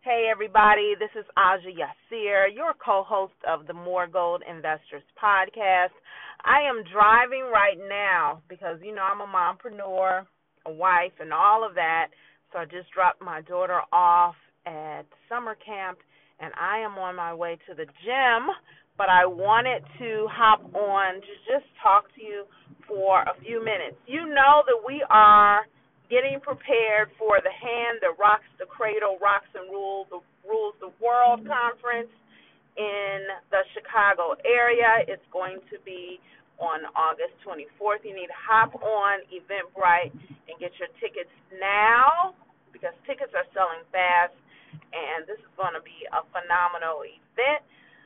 Hey everybody, this is Aja Yasir, your co-host of the More Gold Investors podcast. I am driving right now because I'm a mompreneur, a wife, and all of that. So I just dropped my daughter off at summer camp, and I am on my way to the gym. But I wanted to hop on to just talk to you for a few minutes. You know that we are getting prepared for the Hand That Rocks the Cradle, Rocks and Rules the World Conference in the Chicago area. It's going to be on August 24th. You need to hop on Eventbrite and get your tickets now because tickets are selling fast, and this is going to be a phenomenal event.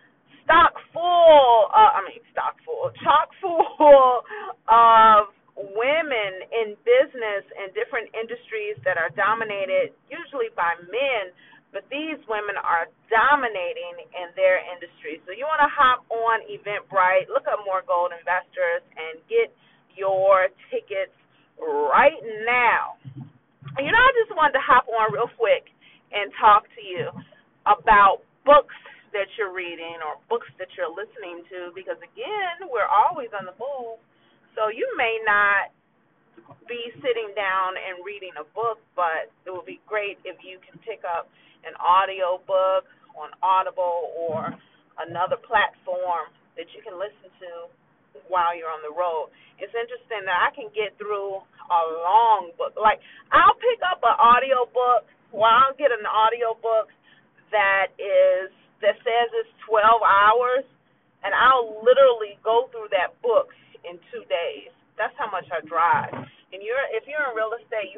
Chock full of women in business and different industries that are dominated usually by men, but these women are dominating in their industry. So you want to hop on Eventbrite, look up More Gold Investors, and get your tickets right now. I just wanted to hop on real quick and talk to you about books that you're reading or books that you're listening to, because again, we're always on the move. So you may not be sitting down and reading a book, but it would be great if you can pick up an audio book on Audible or another platform that you can listen to while you're on the road. It's interesting that I can get through a long book. Like, I'll pick up an audio book, or I'll get an audio book that says it's 12 hours, and I'll literally go through that book in 2 days. That's how much I drive. And if you're in real estate,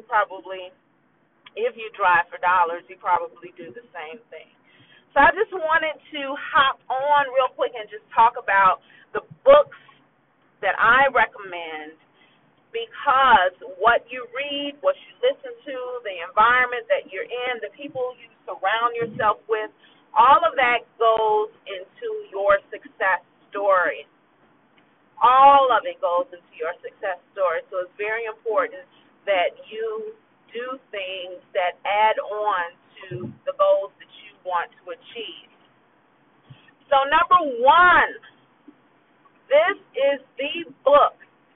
if you drive for dollars, you probably do the same thing. So I just wanted to hop on real quick and just talk about the books that I recommend, because what you read, what you listen to, the environment that you're in, the people you surround yourself with, all of that goes into your success story. All of it goes into your success story. So it's very important that you do things that add on to the goals that you want to achieve. So number one, this is the book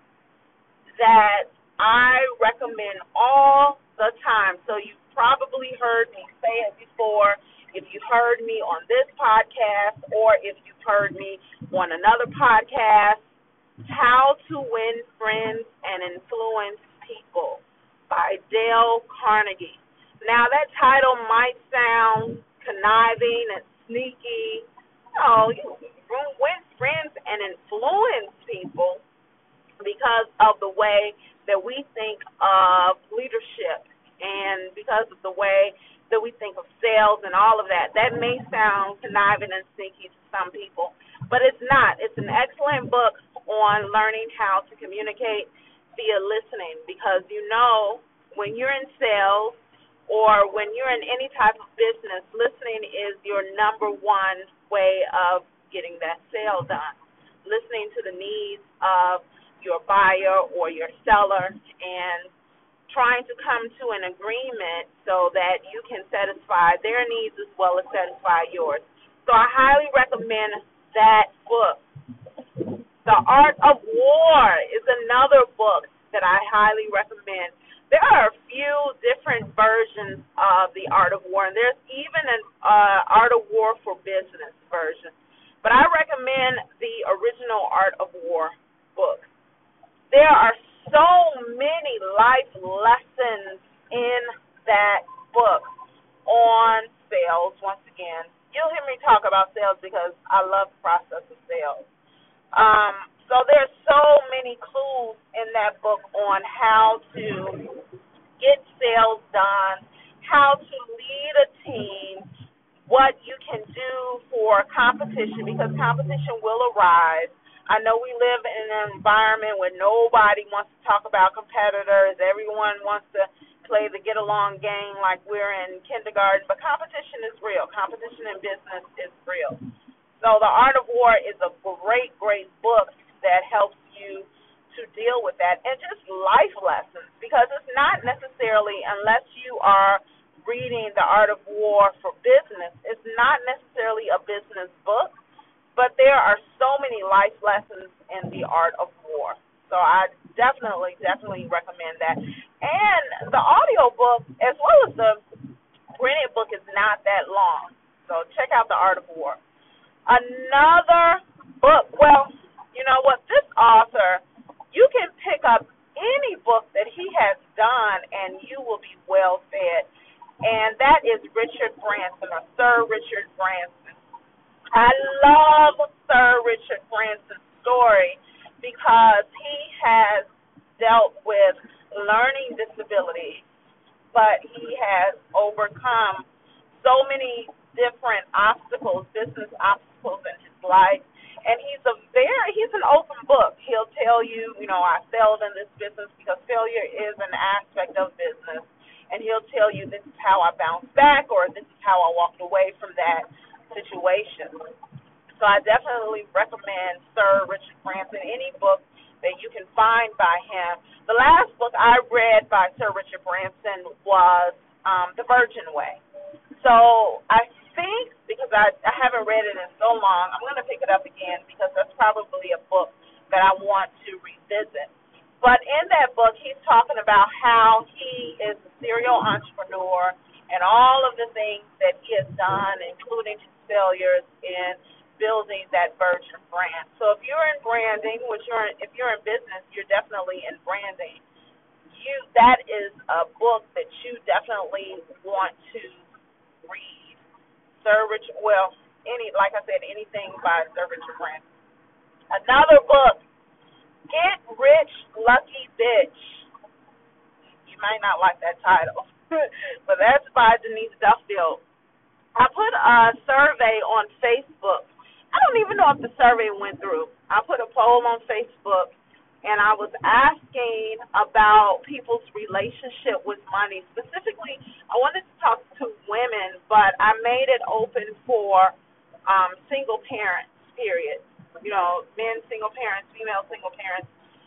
that I recommend all the time. So you've probably heard me say it before. If you've heard me on this podcast, or if you've heard me on another podcast, How to Win Friends and Influence People by Dale Carnegie. Now, that title might sound conniving and sneaky. No, you win friends and influence people because of the way that we think of leadership and because of the way that we think of sales and all of that. That may sound conniving and sneaky to some people, but it's not. It's an excellent book on learning how to communicate via listening, because when you're in sales or when you're in any type of business, listening is your number one way of getting that sale done. Listening to the needs of your buyer or your seller and trying to come to an agreement so that you can satisfy their needs as well as satisfy yours. So I highly recommend that book. The Art of War is another book that I highly recommend. There are a few different versions of The Art of War, and there's even an Art of War for Business version. But I recommend the original Art of War book. There are so many life lessons in that book on sales. Once again, you'll hear me talk about sales because I love the process of sales. So there's so many clues in that book on how to get sales done, how to lead a team, what you can do for competition, because competition will arise. I know we live in an environment where nobody wants to talk about competitors. Everyone wants to play the get-along game like we're in kindergarten, but competition is real. Competition in business is real. So The Art of War is a great, great book that helps you to deal with that, and just life lessons, because it's not necessarily, unless you are reading The Art of War for Business. It's not necessarily a business book, but there are so many life lessons in The Art of War. So I definitely recommend that. And the audio book as well as the printed book is not that long. So check out The Art of War. Another book, well, you know what, this author, you can pick up any book that he has done and you will be well fed. And that is Richard Branson, or Sir Richard Branson. I love Sir Richard Branson's story because he has dealt with learning disabilities, but he has overcome so many different obstacles, business obstacles in his life. And he's an open book. He'll tell you, I failed in this business because failure is an aspect of business. And he'll tell you this is how I bounced back, or this is how I walked away from that situation. So I definitely recommend Sir Richard Branson, any book that you can find by him. The last book I read by Sir Richard Branson was The Virgin Way. So I think, because I haven't read it in so long, I'm going to pick it up again because that's probably a book that I want to revisit. But in that book, he's talking about how he is a serial entrepreneur and all of the things that he has done, including his failures in building that Virgin brand. So if you're in branding, if you're in business, you're definitely in branding. That is a book that you definitely want to read. Like I said, anything by Sir Richard Branson. Another book, Get Rich Lucky Bitch. You might not like that title, but that's by Denise Duffield. I put a survey on Facebook. I don't even know if the survey went through. I put a poll on Facebook, and I was asking about people's relationship with money. Specifically, I wanted to talk to women, but I made it open for single parents, period. Men single parents, female single parents.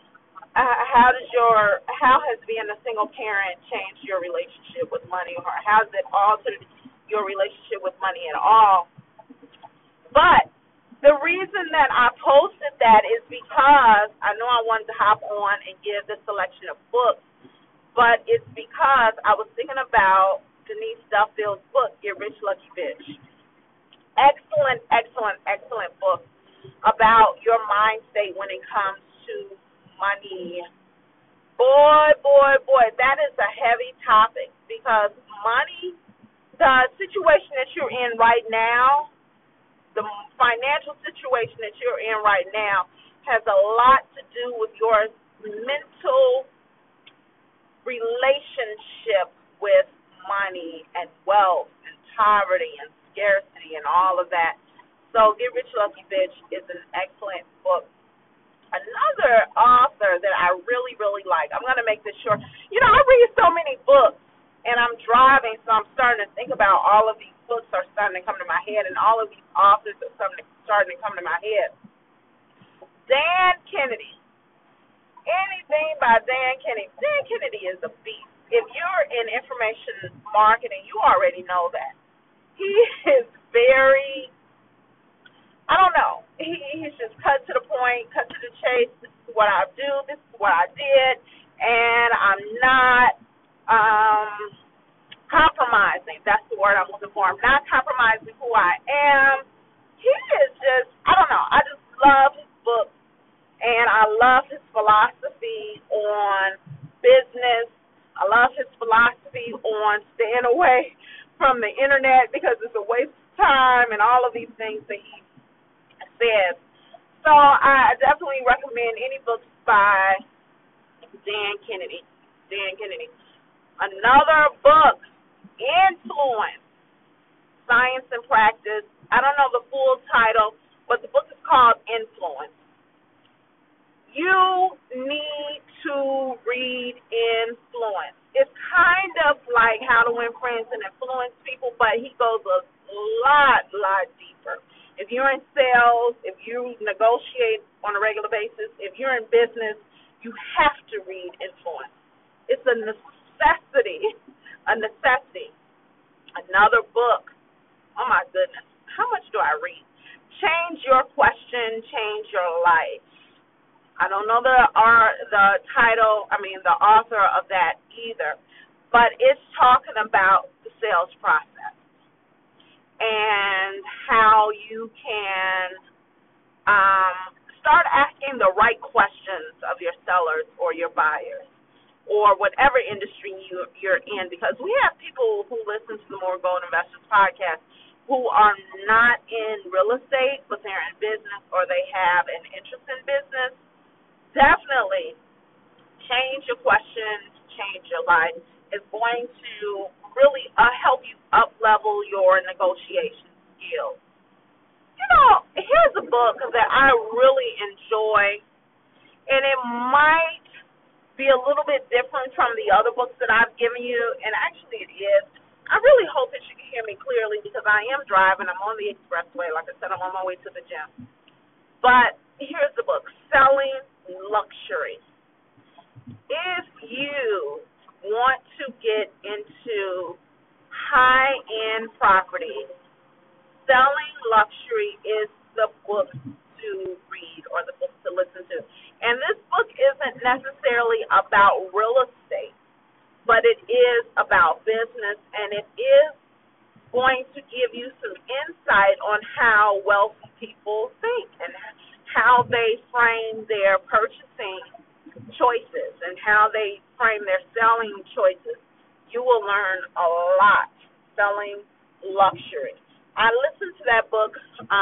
How has being a single parent changed your relationship with money, or how has it altered your relationship with money at all? But the reason that I posted that is because I know I wanted to hop on and give this selection of books, but it's because I was thinking about Denise Duffield's book, Get Rich Lucky Bitch. Excellent, excellent, excellent book about your mind state when it comes to money. Boy, that is a heavy topic because money, the situation that you're in right now, the financial situation that you're in right now has a lot to do with your mental relationship with money and wealth and poverty and scarcity and all of that. So Get Rich Lucky Bitch is an excellent book. Another author that I really, really like, I'm going to make this short. I read so many books, and I'm driving, so I'm starting to think about all of these books are starting to come to my head, and all of these authors are starting to come to my head. Dan Kennedy. Anything by Dan Kennedy. Dan Kennedy is a beast. If you're in information marketing, you already know that. He is very, I don't know. He's just cut to the point, cut to the chase. This is what I do. This is what I did. And I'm not compromising. That's the word I'm looking for. I'm not compromising who I am. He is just, I don't know. I just love his book. And I love his philosophy on business. I love his philosophy on staying away from the internet because it's a waste of time and all of these things that he says. So I definitely recommend any books by Dan Kennedy. Another book, Influence, Science and Practice. I don't know the full title, but the book is called Influence. You need to read Influence. It's kind of like How to Win Friends and Influence People, but he goes a lot deeper. If you're in sales, if you negotiate on a regular basis, if you're in business, you have to read Influence. It's a necessity. Another book, oh my goodness, how much do I read? Change Your Question, Change Your Life. I don't know the title, the author of that either, but it's talking about the sales process and how you can start asking the right questions of your sellers or your buyers or whatever industry you're in, because we have people who listen to the More Gold Investors podcast who are not in real estate, but they're in business or they have an interest in business. Definitely change your questions, change your life. It's going to really help you up level your negotiation skills. Here's a book that I really enjoy, and it might be a little bit different from the other books that I've given you, and actually it is. I really hope that you can hear me clearly because I am driving. I'm on the expressway. Like I said, I'm on my way to the gym. But here's the book, Selling Luxury. If you want to get into high-end property, Selling Luxury is the book to read or the book to listen to. And this book isn't necessarily about real estate, but it is about business, and it is going to give you some insight on how wealthy people think and how they frame their purchasing choices and how they frame their selling choices. You will learn a lot. Selling Luxury. I listened to that book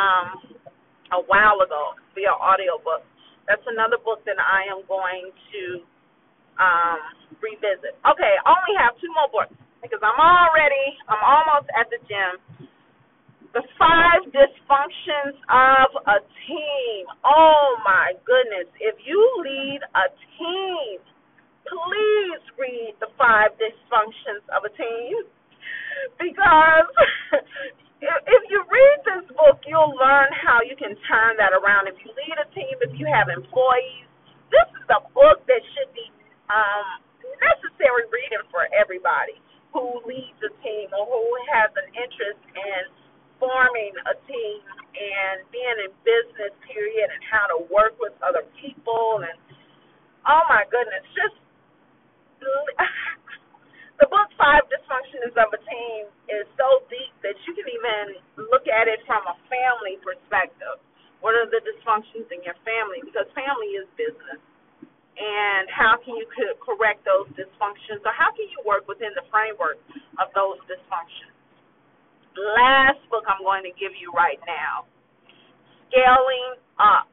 a while ago via audiobook. That's another book that I am going to revisit. Okay, I only have two more books because I'm almost at the gym. The 5 Dysfunctions of a Team. Oh my goodness. If you lead a team, please read the 5 Dysfunctions of a Team, because if you read this book, you'll learn how you can turn that around. If you lead a team, if you have employees, this is a book that should be necessary reading for everybody who leads a team or who has an interest in forming a team and being in business, period, and how to work with other people. And oh my goodness, just the book 5 Dysfunctions of a Team is so deep that you can even look at it from a family perspective. What are the dysfunctions in your family? Because family is business. And how can you correct those dysfunctions, or how can you work within the framework of those dysfunctions? Last book I'm going to give you right now, Scaling Up.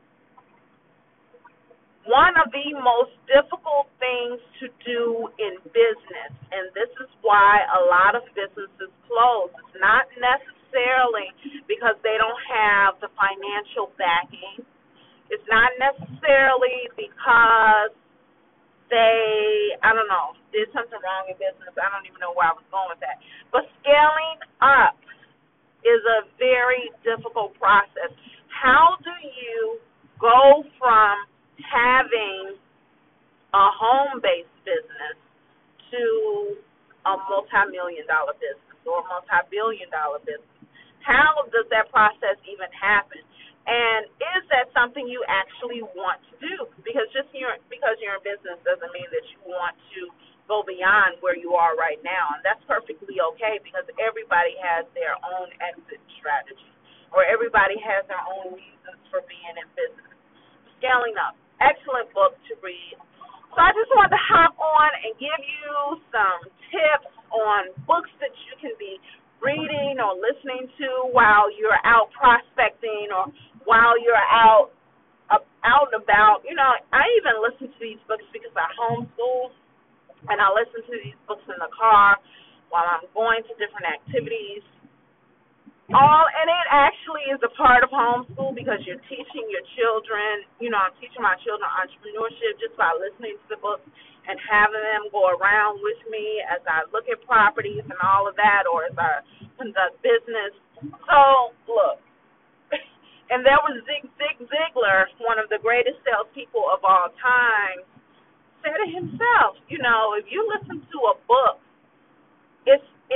One of the most difficult things to do in business, and this is why a lot of businesses close. It's not necessarily because they don't have the financial backing. It's not necessarily because they, did something wrong in business. I don't even know where I was going with that. But scaling up is a very difficult process. How do you go from having a home-based business to a multi-million-dollar business or a multi-billion-dollar business? How does that process even happen? And is that something you actually want to do? Because because you're in business doesn't mean that you want to go beyond where you are right now. And that's perfectly okay, because everybody has their own exit strategy, or everybody has their own reasons for being in business. Scaling Up, excellent book to read. So I just wanted to hop on and give you some tips on books that you can be reading or listening to while you're out prospecting or while you're out and about. I even listen to these books because I homeschool, and I listen to these books in the car while I'm going to different activities. And it actually is a part of homeschool because you're teaching your children. I'm teaching my children entrepreneurship just by listening to the books and having them go around with me as I look at properties and all of that, or as I conduct business. So, look, and there was Zig Ziglar, one of the greatest salespeople of all time, said it himself. If you listen to a book, it's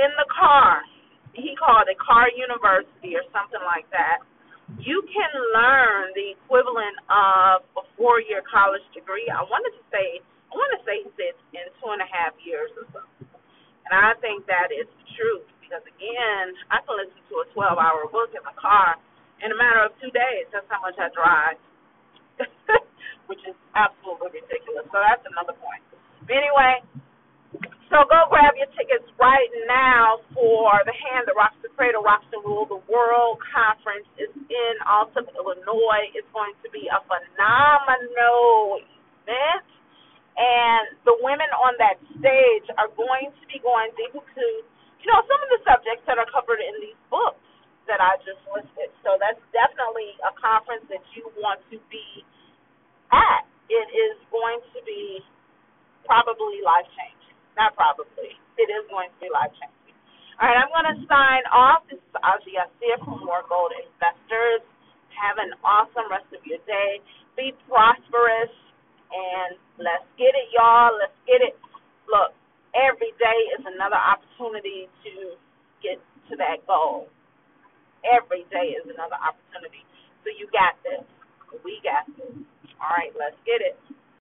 in the car. He called it Car University or something like that. You can learn the equivalent of a 4-year college degree. I want to say he said in 2.5 years or so. And I think that is the truth because again, I can listen to a 12-hour book in the car in a matter of 2 days. That's how much I drive, which is absolutely ridiculous. So that's another point. But anyway, so go grab your tickets right now for the Hand That Rocks the Cradle, Rocks the Rule the World Conference. Is in Alton, Illinois. It's going to be a phenomenal event. And the women on that stage are going to be going deep into, some of the subjects that are covered in these books that I just listed. So that's definitely a conference that you want to be at. It is going to be probably life changing. Not probably. It is going to be life changing. All right, I'm going to sign off. This is Aji Asir from More Gold Investors. Have an awesome rest of your day. Be prosperous, and let's get it, y'all. Let's get it. Look, every day is another opportunity to get to that goal. Every day is another opportunity. So you got this. We got this. All right, let's get it.